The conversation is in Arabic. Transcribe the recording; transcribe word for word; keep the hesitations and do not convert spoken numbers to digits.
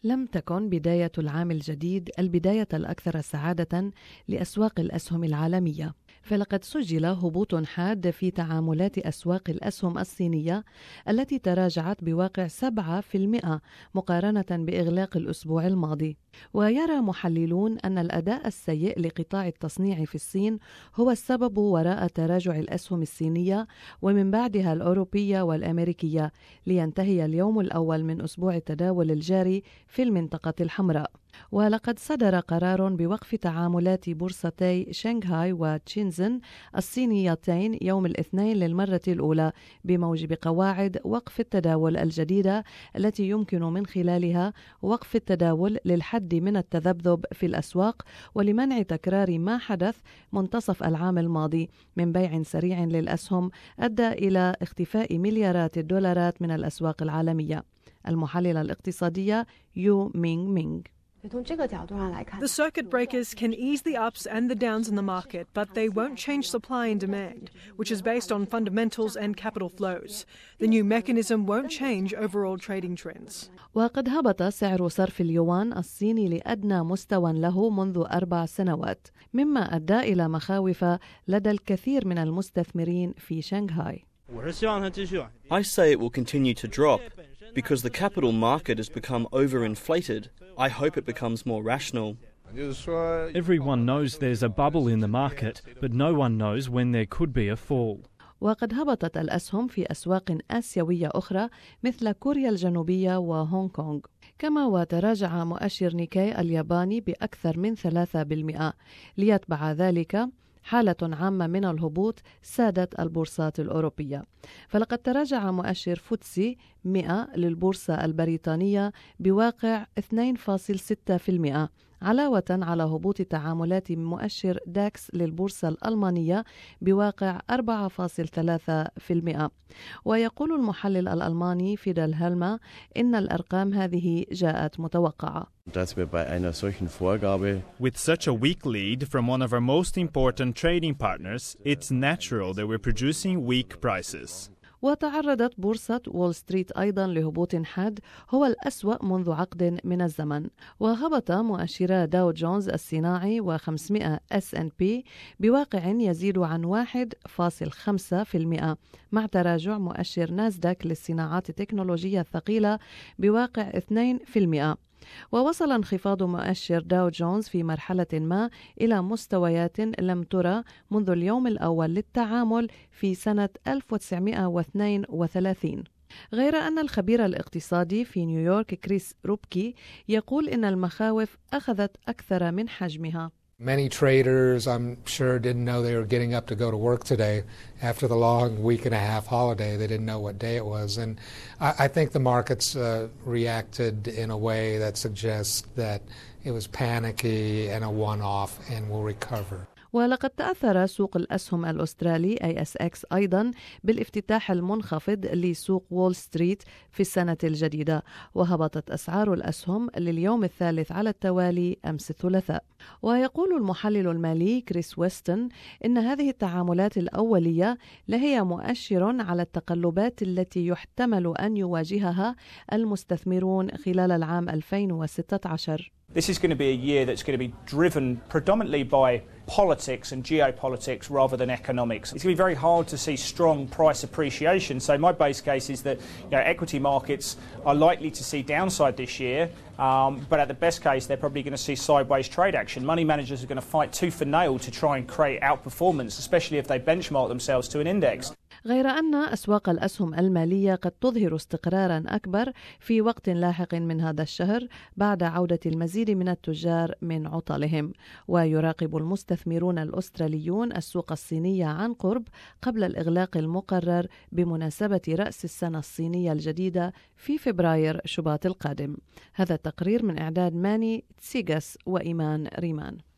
لم تكن بداية العام الجديد البداية الأكثر سعادة لأسواق الأسهم العالمية، فلقد سجل هبوط حاد في تعاملات أسواق الأسهم الصينية التي تراجعت بواقع سبعة بالمئة مقارنة بإغلاق الأسبوع الماضي. ويرى محللون أن الأداء السيء لقطاع التصنيع في الصين هو السبب وراء تراجع الأسهم الصينية ومن بعدها الأوروبية والأمريكية، لينتهي اليوم الأول من أسبوع التداول الجاري في المنطقة الحمراء. ولقد صدر قرار بوقف تعاملات بورصتي شنغهاي وتشينزن الصينيتين يوم الاثنين للمرة الأولى بموجب قواعد وقف التداول الجديدة التي يمكن من خلالها وقف التداول للحد من التذبذب في الأسواق ولمنع تكرار ما حدث منتصف العام الماضي من بيع سريع للأسهم أدى إلى اختفاء مليارات الدولارات من الأسواق العالمية. المحللة الاقتصادية يو مينغ مينغ: The circuit breakers can ease the ups and the downs in the market, but they won't change supply and demand, which is based on fundamentals and capital flows. The new mechanism won't change overall trading trends. وقد هبط سعر صرف اليوان الصيني لأدنى مستوى له منذ أربع سنوات، مما أدى إلى مخاوف لدى الكثير من المستثمرين في شنغهاي. I say it will continue to drop. Because the capital market has become overinflated, I hope it becomes more rational. Everyone knows there's a bubble in the market, but no one knows when there could be a fall. وقد هبطت الأسهم في أسواق آسيوية أخرى مثل كوريا الجنوبية وهونغ كونغ، كما وتراجع مؤشر نيكاي الياباني بأكثر من ثلاثة بالمئة، ليتبع ذلك حالة عامة من الهبوط سادت البورصات الأوروبية. فلقد تراجع مؤشر فوتسي مئة للبورصة البريطانية بواقع اثنين فاصلة ستة بالمئة، علاوة على هبوط تعاملات مؤشر داكس للبورصة الألمانية بواقع أربعة فاصلة ثلاثة بالمئة. ويقول المحلل الألماني فيدل هلما إن الأرقام هذه جاءت متوقعة. With such a weak lead from one of our most important trading partners, it's natural that we're producing weak prices. وتعرضت بورصة وول ستريت أيضا لهبوط حاد هو الأسوأ منذ عقد من الزمن، وهبط مؤشرا داو جونز الصناعي وخمسمئة إس إند بي بواقع يزيد عن واحد فاصلة خمسة بالمئة، مع تراجع مؤشر ناسداك للصناعات التكنولوجية الثقيلة بواقع اثنين بالمئة. ووصل انخفاض مؤشر داو جونز في مرحلة ما إلى مستويات لم ترى منذ اليوم الأول للتعامل في سنة ألف وتسعمئة واثنين وثلاثين. غير أن الخبير الاقتصادي في نيويورك كريس روبكي يقول إن المخاوف أخذت أكثر من حجمها. Many traders, I'm sure, didn't know they were getting up to go to work today after the long week and a half holiday. They didn't know what day it was. And I, I think the markets uh, reacted in a way that suggests that it was panicky and a one-off and will recover. ولقد تأثر سوق الأسهم الأسترالي إيه إس إكس أيضا بالافتتاح المنخفض لسوق وول ستريت في السنة الجديدة، وهبطت أسعار الأسهم لليوم الثالث على التوالي أمس الثلاثاء. ويقول المحلل المالي كريس ويستون إن هذه التعاملات الأولية لهي مؤشر على التقلبات التي يحتمل أن يواجهها المستثمرون خلال العام ألفين وستة عشر. This is going to be a year that's going to be driven predominantly by politics and geopolitics rather than economics. It's going to be very hard to see strong price appreciation. So my base case is that, you know, equity markets are likely to see downside this year, um, but at the best case they're probably going to see sideways trade action. Money managers are going to fight tooth and nail to try and create outperformance, especially if they benchmark themselves to an index. غير أن أسواق الأسهم المالية قد تظهر استقراراً أكبر في وقت لاحق من هذا الشهر بعد عودة المزيد من التجار من عطلهم. ويراقب المستثمرون الأستراليون السوق الصينية عن قرب قبل الإغلاق المقرر بمناسبة رأس السنة الصينية الجديدة في فبراير شباط القادم. هذا التقرير من إعداد ماني تسيغاس وإيمان ريمان.